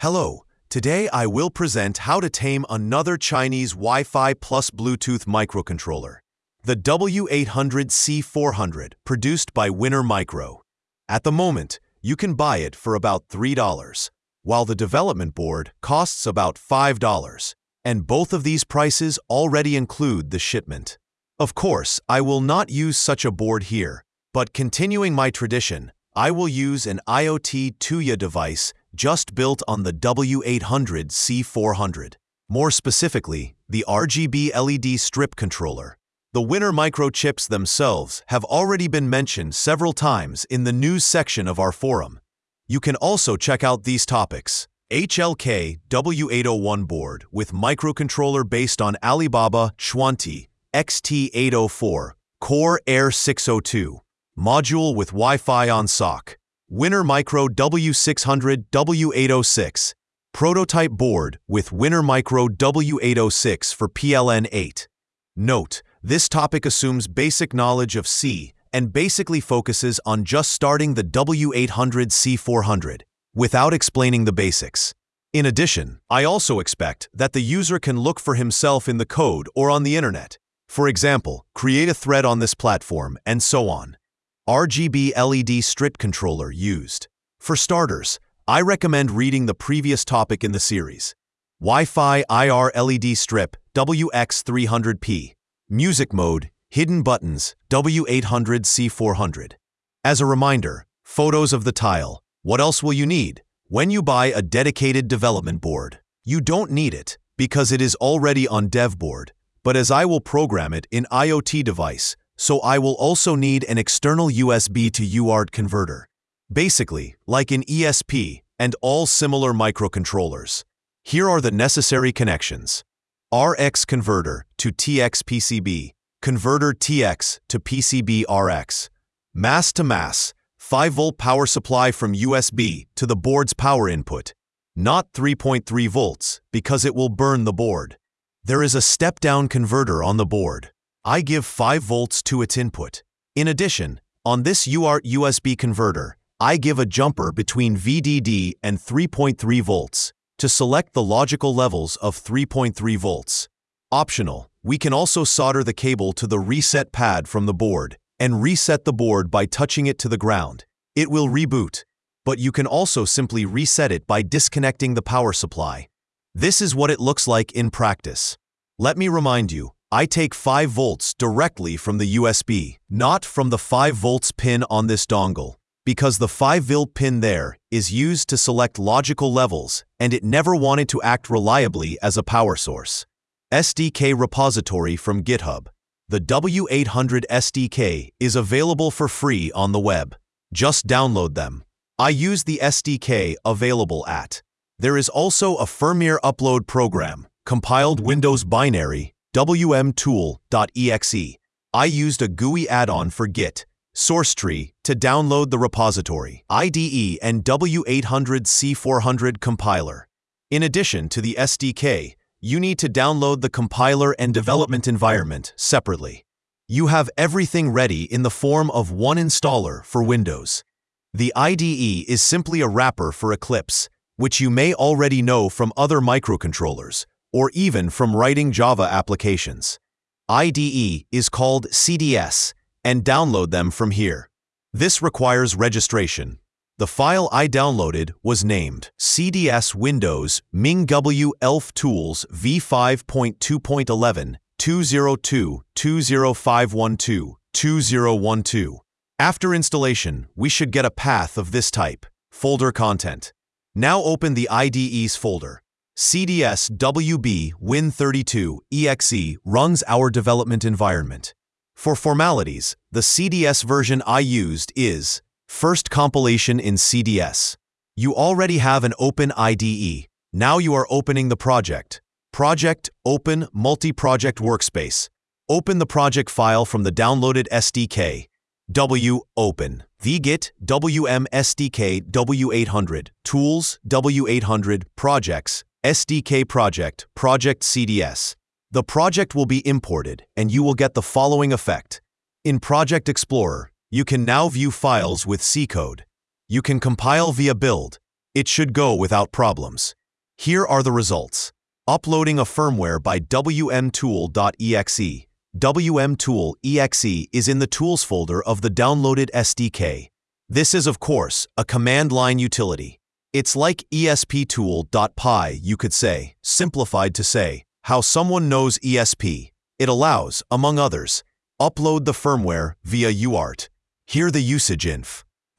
Hello, today I will present how to tame another Chinese Wi-Fi plus Bluetooth microcontroller, the W800C400, produced by Winner Micro. At the moment, you can buy it for about $3, while the development board costs about $5, and both of these prices already include the shipment. Of course, I will not use such a board here, but continuing my tradition, I will use an IoT Tuya device just built on the W800C400. More specifically, the RGB LED strip controller. The Winner Micro chips themselves have already been mentioned several times in the news section of our forum. You can also check out these topics. HLK W801 board with microcontroller based on Alibaba Xuanti XT804, Core Air 602, module with Wi-Fi on SoC. Winner Micro W600 W806, prototype board with Winner Micro W806 for PLN8. Note, this topic assumes basic knowledge of C and basically focuses on just starting the W800C400, without explaining the basics. In addition, I also expect that the user can look for himself in the code or on the internet. For example, create a thread on this platform, and so on. RGB LED strip controller used. For starters, I recommend reading the previous topic in the series. Wi-Fi IR LED strip WX300P. Music mode, hidden buttons, W800C400. As a reminder, photos of the tile. What else will you need? When you buy a dedicated development board, you don't need it because it is already on dev board, but as I will program it in IoT device, so I will also need an external USB to UART converter. Basically, like in ESP and all similar microcontrollers. Here are the necessary connections. RX converter to TX PCB, converter TX to PCB RX. Mass to mass, 5-volt power supply from USB to the board's power input. Not 3.3 volts, because it will burn the board. There is a step-down converter on the board. I give 5 volts to its input. In addition, on this UART USB converter, I give a jumper between VDD and 3.3 volts to select the logical levels of 3.3 volts. Optional, we can also solder the cable to the reset pad from the board and reset the board by touching it to the ground. It will reboot, but you can also simply reset it by disconnecting the power supply. This is what it looks like in practice. Let me remind you, I take 5 volts directly from the USB, not from the 5 volts pin on this dongle, because the 5V pin there is used to select logical levels and it never wanted to act reliably as a power source. SDK repository from GitHub. The W800 SDK is available for free on the web. Just download them. I use the SDK available at. There is also a firmware upload program, compiled Windows binary, wmtool.exe. I used a GUI add-on for Git, SourceTree, to download the repository, IDE and W800C400 compiler. In addition to the SDK, you need to download the compiler and development environment separately. You have everything ready in the form of one installer for Windows. The IDE is simply a wrapper for Eclipse, which you may already know from other microcontrollers, or even from writing Java applications. IDE is called CDS, and download them from here. This requires registration. The file I downloaded was named CDS Windows MingW Elf Tools v5.2.11 202.20512.2012. After installation, we should get a path of this type, folder content. Now open the IDE's folder. CDS WB Win32 EXE runs our development environment. For formalities, the CDS version I used is first compilation in CDS. You already have an open IDE. Now you are opening the project. Project, open, multi-project workspace. Open the project file from the downloaded SDK. Open. vgit wm SDK W800 tools W800 projects SDK project CDS. The project will be imported and you will get the following effect. In Project Explorer, you can now view files with C code. You can compile via build. It should go without problems. Here are the results. Uploading a firmware by wmtool.exe. wmtool.exe is in the Tools folder of the downloaded SDK. This is, of course, a command line utility. It's like esptool.py, you could say, simplified to say, how someone knows ESP. It allows, among others, upload the firmware via UART. Here the usage inf.